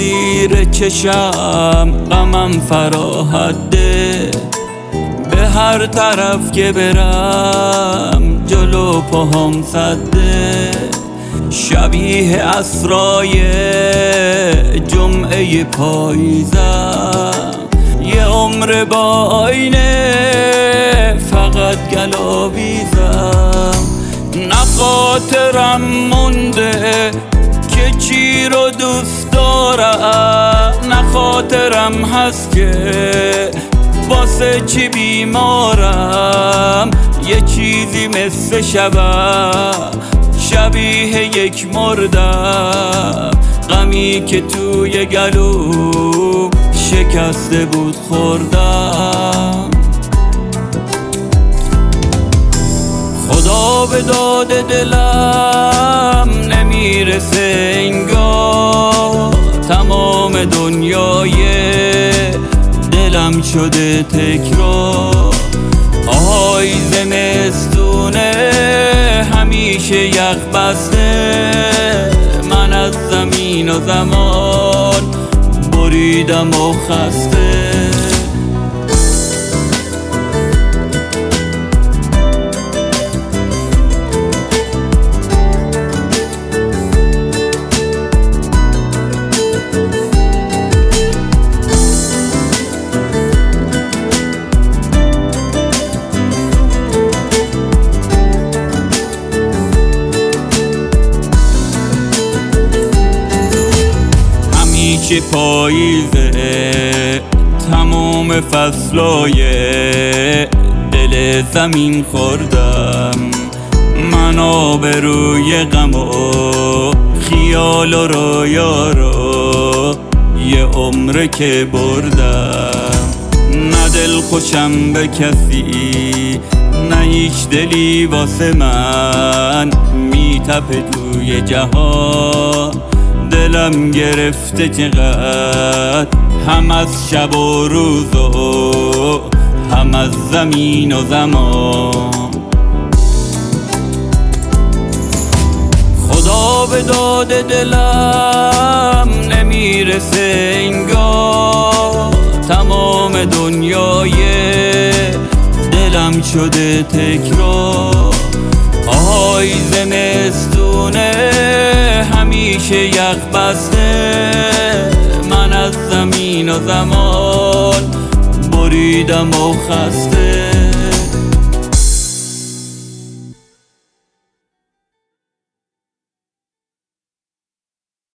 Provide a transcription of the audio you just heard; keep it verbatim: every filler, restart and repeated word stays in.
زیر چشم غمم فراحده، به هر طرف که برم جلو پاهم سده، شبیه عصرای جمعه پاییزم، یه عمر با آینه فقط گلاویزم. نه خاطرم مونده که چی رو دوست دارم، نه خاطرم هست که واسه چی بیمارم. یه چیزی مثل شبم، شبیه یک مردم، غمی که توی گلو شکسته بود خوردم. خدا به داد دلم نمیرسه انگار، تمام دنیای دلم شده تکرار. آهای زمستونه همیشه یخ بسته، من از زمین و زمان بریدم و خسته. همیشه پاییزه تمام فصلای دل زمین خوردم، من آبروی غم و خیال و رویا رو یه عمره که بردم. نه دل خوشم به کسی، نه هیچ دلی واسه من میتپه توی جهان. دلم گرفته چقدر، هم از شب و روز و هم از زمین و زمان. خدا به داد دلم نمیرسه انگار، تمام دنیای دلم شده تکرار. آهای زمستونه همیشه یخ بسته، من از زمین و زمان بریدم و خسته.